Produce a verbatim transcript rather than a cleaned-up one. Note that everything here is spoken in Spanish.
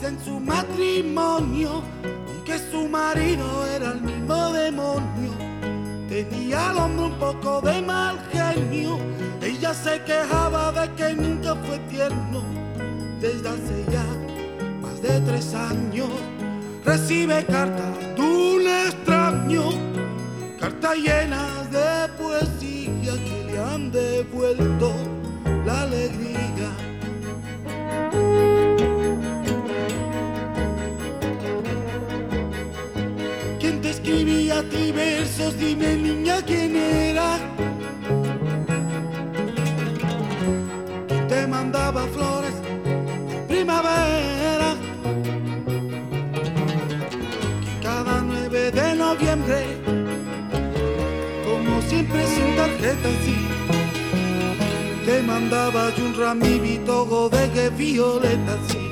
en su matrimonio, aunque su marido era el mismo demonio. Tenía al hombre un poco de mal genio, ella se quejaba de que nunca fue tierno. Desde hace ya más de tres años recibe cartas de un extraño, cartas llenas de poesía que le han devuelto la alegría. ¿Quién te escribía a ti versos? Dime, niña, ¿quién era? ¿Quién te mandaba flores por primavera? Que cada nueve de noviembre, como siempre sin tarjeta, sí, te mandaba yo un ramivito de que violeta, sí.